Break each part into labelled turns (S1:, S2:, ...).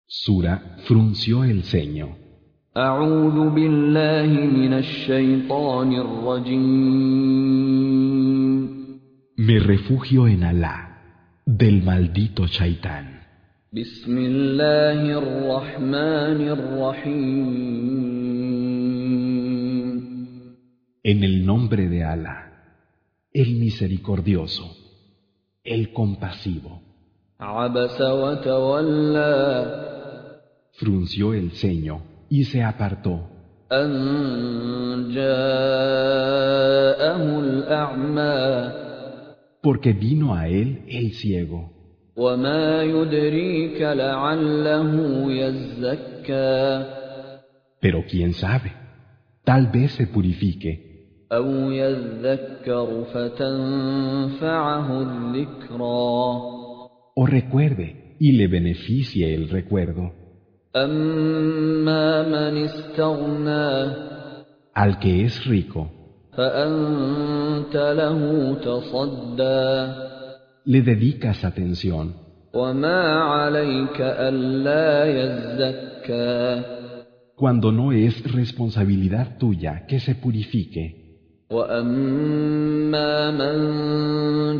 S1: Sura frunció el ceño.
S2: أعوذ بالله من الشيطان الرجيم.
S1: Me refugio en Alá, del maldito Shaitán.
S2: بسم الله الرحمن الرحيم.
S1: En el nombre de Alá, el misericordioso, el compasivo.
S2: عبس وتولى.
S1: Frunció el ceño y se apartó,
S2: أن جاءه الأعمى.
S1: porque vino a él el ciego.
S2: وما يدريك لعله يزكى.
S1: Pero quién sabe, tal vez se purifique,
S2: أو يذكر فتنفعه الذكرى.
S1: o recuerde y le beneficie el recuerdo.
S2: أما من استغنى.
S1: Al que es rico,
S2: فأنت له تصدى.
S1: le dedicas atención,
S2: وما عليك ألا يزكى.
S1: cuando no es responsabilidad tuya que se purifique.
S2: وأما من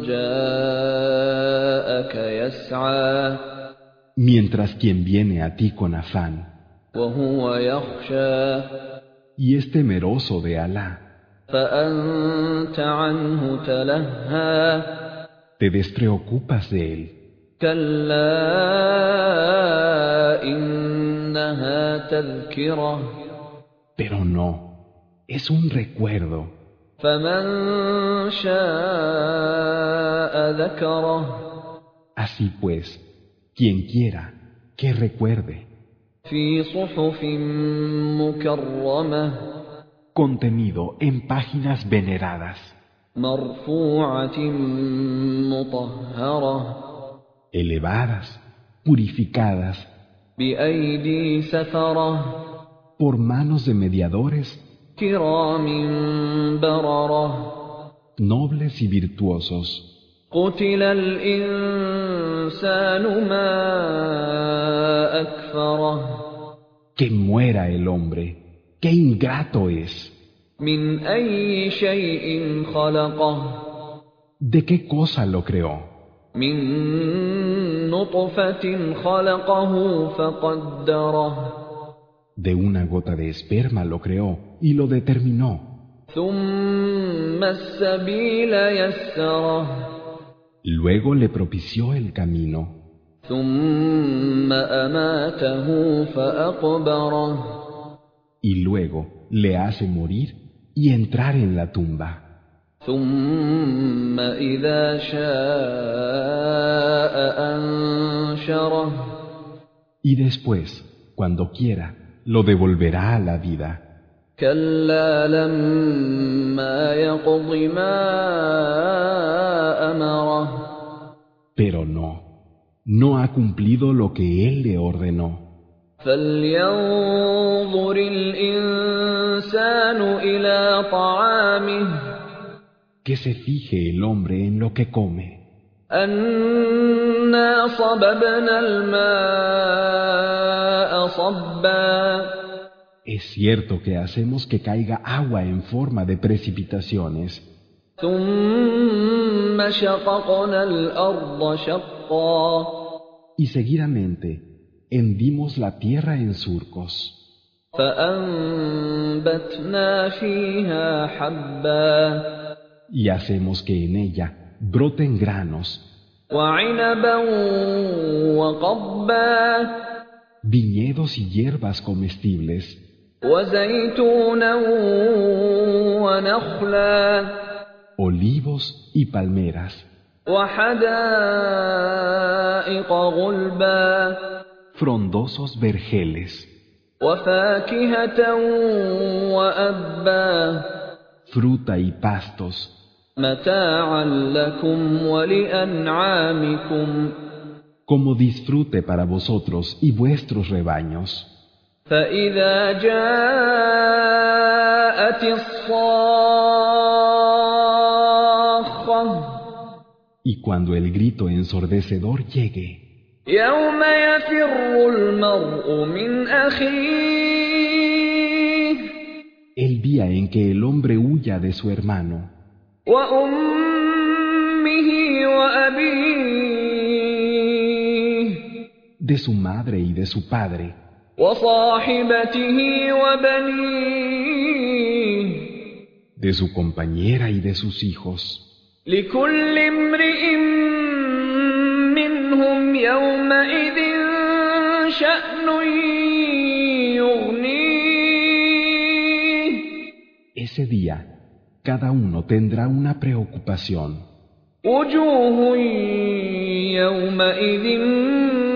S2: جاءك يسعى.
S1: Mientras quien viene a ti con afán
S2: وهو يخشى.
S1: y es temeroso de Alá,
S2: فأنت عنه تلهى.
S1: te despreocupas de él.
S2: كلا إنها تذكرة.
S1: Pero no, es un recuerdo.
S2: فمن شاء ذكره.
S1: Así pues, quien quiera, que recuerde.
S2: في صحف مكرمة.
S1: Contenido en páginas veneradas,
S2: مرفوعة مطهرة.
S1: elevadas, purificadas,
S2: بأيدي سفرة.
S1: por manos de mediadores,
S2: كرام بررة.
S1: nobles y virtuosos.
S2: قتل الإنسان ما أكفره.
S1: Que muera el hombre, qué ingrato es.
S2: من أي شيء خلقه.
S1: ¿De qué cosa lo creó?
S2: من نطفة خلقه فقدره.
S1: De una gota de esperma lo creó y lo determinó.
S2: ثم السبيل يسره.
S1: Luego le propició el camino.
S2: ثم أماته فأقبره.
S1: Y luego le hace morir y entrar en la tumba.
S2: ثم إذا شاء أنشره.
S1: Y después, cuando quiera, lo devolverá a la vida.
S2: كلا لما يقض ما أمره.
S1: Pero no ha cumplido lo que él le ordenó.
S2: فلينظر الإنسان إلى طعامه.
S1: Que se fije el hombre en lo que come.
S2: أنا صببنا الماء صبا.
S1: Es cierto que hacemos que caiga agua en forma de precipitaciones.
S2: ثم شققنا الأرض شقا.
S1: Y seguidamente hendimos la tierra en surcos.
S2: فأنبتنا فيها حبا.
S1: Y hacemos que en ella broten granos,
S2: وعنبا وقضبا.
S1: viñedos y hierbas comestibles,
S2: وزيتونا ونخلا.
S1: olivos y palmeras,
S2: وحدائق غلبا.
S1: frondosos vergeles,
S2: وفاكهة وأبا.
S1: fruta y pastos,
S2: متاعا لكم ولأنعامكم.
S1: como disfrute para vosotros y vuestros rebaños.
S2: فإذا جاءت الصاخة.
S1: Y cuando el grito ensordecedor llegue,
S2: يوم يفر المرء الْمَرْءُ مِنْ أَخِيهِ
S1: El día en que el hombre huya de su hermano,
S2: وَأُمِّهِ وَأَبِيهِ
S1: de su madre y de su padre,
S2: وَصَاحِبَتِهِ وَبَنِيهِ
S1: de su compañera y de sus hijos.
S2: لِكُلِّ امْرِئٍ مِّنْهُمْ يَوْمَئِذٍ شَأْنٌ يُغْنِيهِ
S1: Ese día, cada uno tendrá una preocupación.
S2: وُجُوهٌ يَوْمَئِذٍ